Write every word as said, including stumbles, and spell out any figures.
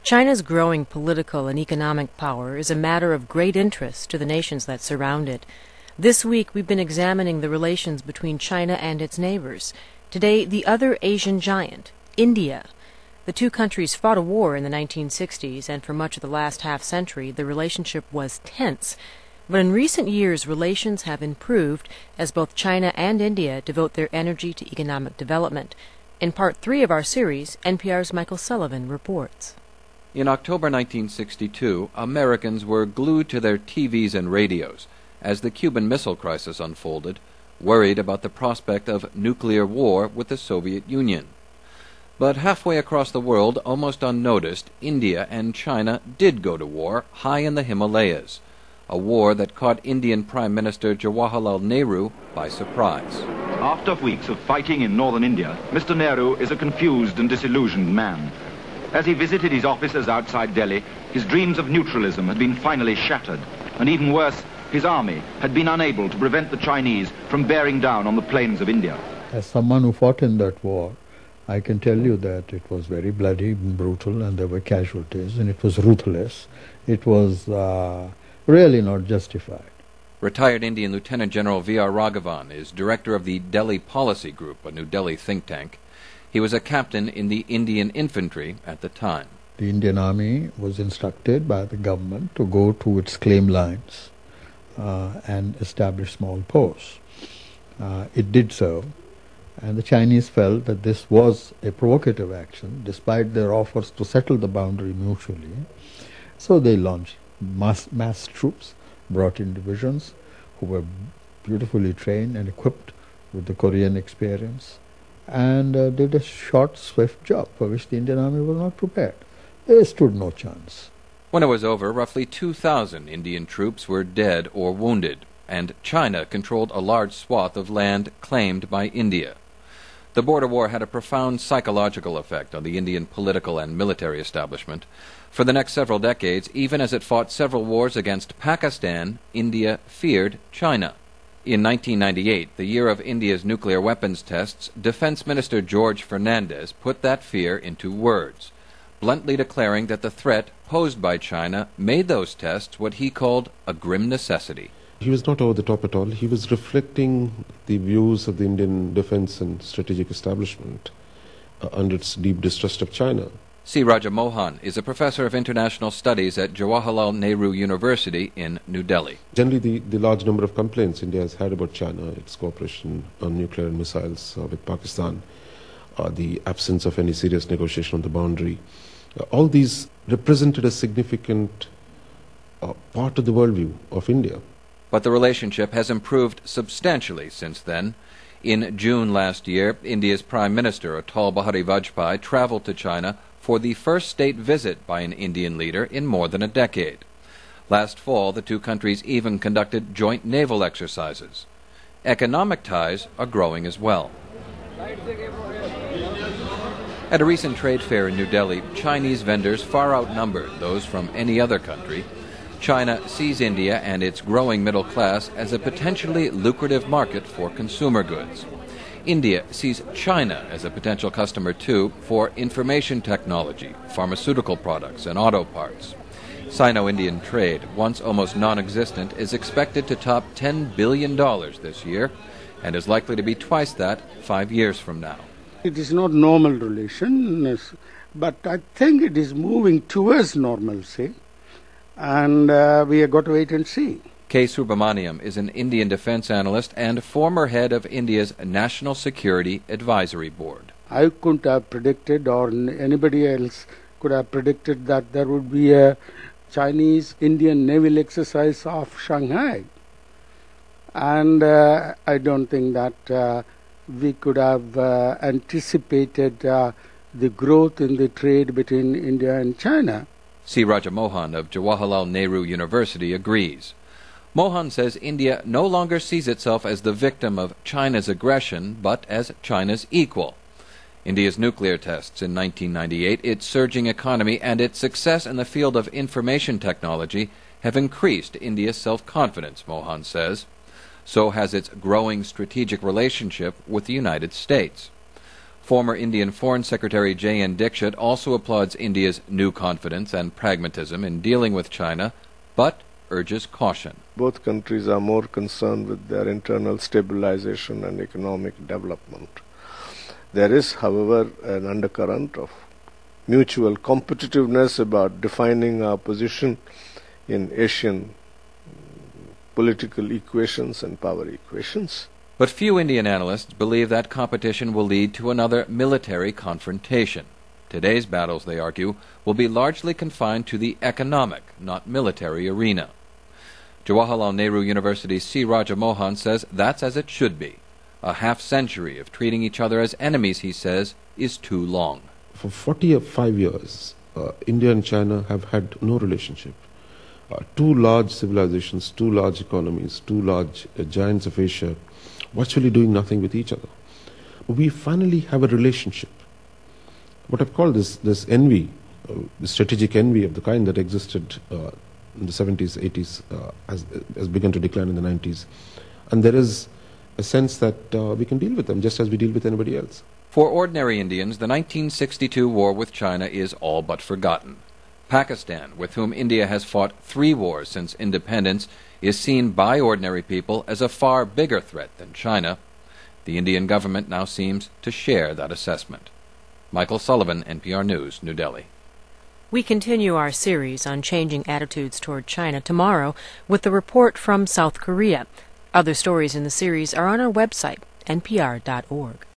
China's growing political and economic power is a matter of great interest to the nations that surround it. This week we've been examining the relations between China and its neighbors. Today, the other Asian giant, India. The two countries fought a war in the nineteen sixties, and for much of the last half-century the relationship was tense. But in recent years, relations have improved as both China and India devote their energy to economic development. In part three of our series, N P R's Michael Sullivan reports. In October nineteen sixty-two, Americans were glued to their T Vs and radios as the Cuban Missile Crisis unfolded, worried about the prospect of nuclear war with the Soviet Union. But halfway across the world, almost unnoticed, India and China did go to war high in the Himalayas, a war that caught Indian Prime Minister Jawaharlal Nehru by surprise. After weeks of fighting in northern India, Mister Nehru is a confused and disillusioned man. As he visited his officers outside Delhi, his dreams of neutralism had been finally shattered, and even worse, his army had been unable to prevent the Chinese from bearing down on the plains of India. As someone who fought in that war, I can tell you that it was very bloody and brutal, and there were casualties, and it was ruthless. It was uh, really not justified. Retired Indian Lieutenant General V R Raghavan is director of the Delhi Policy Group, a New Delhi think tank. He was a captain in the Indian infantry at the time. The Indian Army was instructed by the government to go to its claim lines uh, and establish small posts. Uh, it did so, and the Chinese felt that this was a provocative action, despite their offers to settle the boundary mutually. So they launched mass, mass troops, brought in divisions who were beautifully trained and equipped with the Korean experience, and uh, did a short, swift job for which the Indian Army was not prepared. They stood no chance. When it was over, roughly two thousand Indian troops were dead or wounded, and China controlled a large swath of land claimed by India. The border war had a profound psychological effect on the Indian political and military establishment. For the next several decades, even as it fought several wars against Pakistan, India feared China. In nineteen ninety-eight, the year of India's nuclear weapons tests, Defense Minister George Fernandez put that fear into words, bluntly declaring that the threat posed by China made those tests what he called a grim necessity. He was not over the top at all. He was reflecting the views of the Indian defense and strategic establishment uh, under its deep distrust of China. C. Raja Mohan is a professor of international studies at Jawaharlal Nehru University in New Delhi. Generally, the, the large number of complaints India has had about China, its cooperation on nuclear and missiles uh, with Pakistan, uh, the absence of any serious negotiation on the boundary, uh, all these represented a significant uh, part of the worldview of India. But the relationship has improved substantially since then. In June last year, India's Prime Minister Atal Bihari Vajpayee traveled to China for the first state visit by an Indian leader in more than a decade. Last fall, the two countries even conducted joint naval exercises. Economic ties are growing as well. At a recent trade fair in New Delhi, Chinese vendors far outnumbered those from any other country. China sees India and its growing middle class as a potentially lucrative market for consumer goods. India sees China as a potential customer, too, for information technology, pharmaceutical products, and auto parts. Sino-Indian trade, once almost non-existent, is expected to top ten billion dollars this year and is likely to be twice that five years from now. It is not normal relations, but I think it is moving towards normalcy, and uh, we have got to wait and see. K. Subramaniam is an Indian defense analyst and former head of India's National Security Advisory Board. I couldn't have predicted, or anybody else could have predicted, that there would be a Chinese-Indian naval exercise off Shanghai. And uh, I don't think that uh, we could have uh, anticipated uh, the growth in the trade between India and China. C. Raja Mohan of Jawaharlal Nehru University agrees. Mohan says India no longer sees itself as the victim of China's aggression, but as China's equal. India's nuclear tests in nineteen ninety-eight, its surging economy, and its success in the field of information technology have increased India's self-confidence, Mohan says. So has its growing strategic relationship with the United States. Former Indian Foreign Secretary J N Dixit also applauds India's new confidence and pragmatism in dealing with China, but urges caution. Both countries are more concerned with their internal stabilization and economic development. There is, however, an undercurrent of mutual competitiveness about defining our position in Asian political equations and power equations. But few Indian analysts believe that competition will lead to another military confrontation. Today's battles, they argue, will be largely confined to the economic, not military arena. Jawaharlal Nehru University's C. Raja Mohan says that's as it should be. A half-century of treating each other as enemies, he says, is too long. For forty-five years, uh, India and China have had no relationship. Uh, two large civilizations, two large economies, two large uh, giants of Asia, virtually doing nothing with each other. But we finally have a relationship. What I've called this, this envy, uh, the strategic envy of the kind that existed uh, in the seventies, eighties, uh, has, has begun to decline in the nineties. And there is a sense that uh, we can deal with them just as we deal with anybody else. For ordinary Indians, the nineteen sixty-two war with China is all but forgotten. Pakistan, with whom India has fought three wars since independence, is seen by ordinary people as a far bigger threat than China. The Indian government now seems to share that assessment. Michael Sullivan, N P R News, New Delhi. We continue our series on changing attitudes toward China tomorrow with the report from South Korea. Other stories in the series are on our website, N P R dot org.